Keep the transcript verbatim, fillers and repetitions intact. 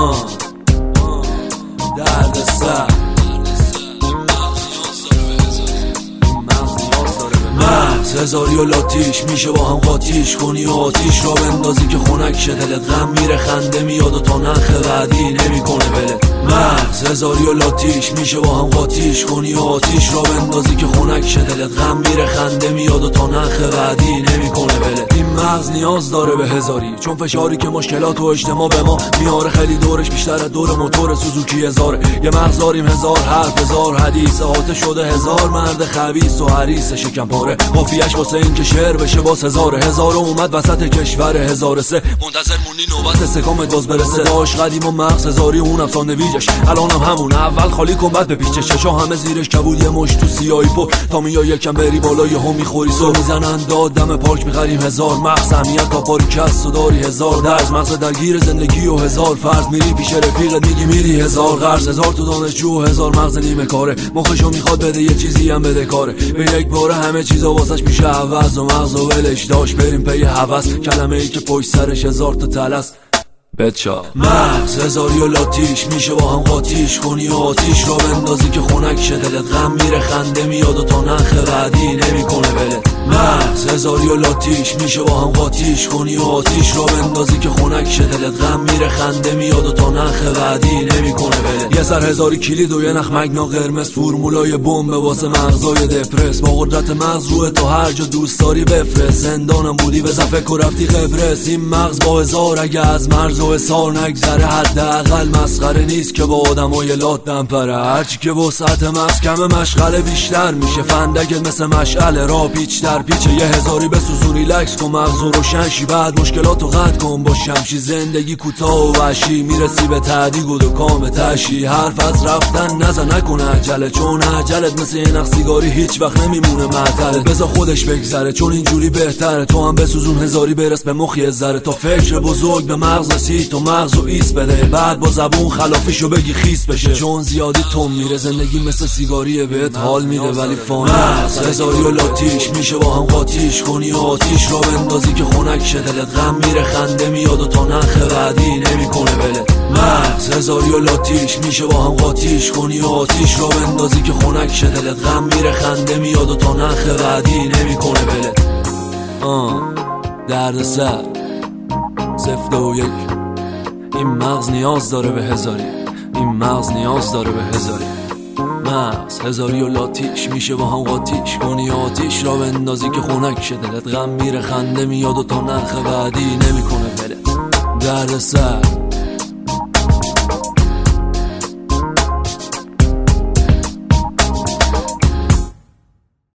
آه درد سر مغز هزاری و لاتیش میشه با هم قاطیش کنی و آتیش را بندازی که خنک شه دلت، غم میره خنده میاد و تا نخ بعدی نمیکنه ولت. مغز هزاری و لاتیش میشه با هم قاطیش کنی و آتیش را بندازی که خنک شه دلت، غم میره خنده میاد و تا نخ بعدی نمیکنه ولت. این مغز نیاز داره به هزاری، چون فشاری که مشکلات و اجتماع به ما میاره خیلی دورش بیشتر از دور موتور سوزوکی هزاره. یه مغز داریم هزار حرف هزار حدیث، احاطه شده هزار مرد خبیث و حریص شکم پاره، مافیاش واسه این که شعر بشه باز هزار هزار اومد وسط کشور هزار سه، منتظر مونی نوبت سکامت باز برسه. داش قدیم و مغز هزاری اونم ساندویجش، الانم همون اول خالی کن بعد بپیچه، چشا همه زیرش کبود یه مش تو سیایی پو، تا میای یکم بری بالا یه هم میخوری سو میزنن داد دم پارک میخریم هزار مغز همیت تا پاری کس و داری هزار درز، مغز درگیر زندگی و هزار فرض، میری پیش رفیقت میگی میری هزار قرض، هزار تو دانشجو هزار مغز نیمه کاره، مخشو میخواد بده یه چیزی هم بده کاره، به یک باره همه چیزا واسش میشه عوض و مغز و ولش داشت بریم پی هوس، کلمه ای که پشت سرش هزار تا تلس بچا. مغز هزاری و لاتیش میشه با هم قاطیش کنی و آتیش را بندازی که خنک شه دلت، غم میره خنده میاد و تا نخ بعدی نمیکنه ولت. مغز هزاری و لاتیش میشه با هم قاطیش کنی و آتیش را بندازی که خنک شه دلت، غم میره خنده میاد و تا نخ بعدی نمیکنه ولت. یه سر هزاری کلید و یه نخ مگنا قرمز، فرمولای بمب واسه مغزای دپرس، با قدرت مغز روی تو هر جا دوست داری بفرست، زندانم بودی به فکر و رفتی قبرس. این مغز با هزار اگه از مرز و حصار نگذره حداقل مسخره نیست که با آدمای لات دم پره، هرچی که وسعت مغز کمه مشغله بیشتر میشه، فندگت مثل مشعله را پیچ در پیچه، یه هزاری بسوز و ریلکس کن مغز و روشن شی، بعد مشکلاتو قطع کن با شمشی، زندگی کوتاه و وحشی میرسی به تعدیق و دکام تشی، حرف از رفتن نزن نکن عجله، چون عجلت مثل یه نخ سیگاری هیچ وقت نمیمونه معطله، بذار خودش بگذره چون اینجوری بهتره، تو هم بسوزون هزاری برس به مخی ذره، تا فکر بزرگ به مغز رسید تو مغز و ایس بده، بعد با زبون خلافیشو بگی خیس بشه، چون زیادی تون میره زندگی مثل سیگاریه بهت حال میده ولی فانی. مغز هزاری و لاتیش میشه با هم قاطیش کنی و آتیش را بندازی که خنک شه دلت، غم میره خنده میاد و تا نخ بعدی نمیکنه ولت. مغز هزاری و لاتیش میشه با هم قاطیش کنی و آتیش را بندازی که خنک شه دلت، غم میره خنده میاد و تا نخ بعدی نمیکنه ولت. آه درد سر سفته و یک، این مغز نیاز داره به هزاری، این مغز نیاز داره به هزاری. مغز هزاری و لاتیش میشه با هم قاطیش کنی و آتیش را بندازی که خنک شه دلت، غم میره خنده میاد و تا نخ بعدی نمیکنه ولت. درد سر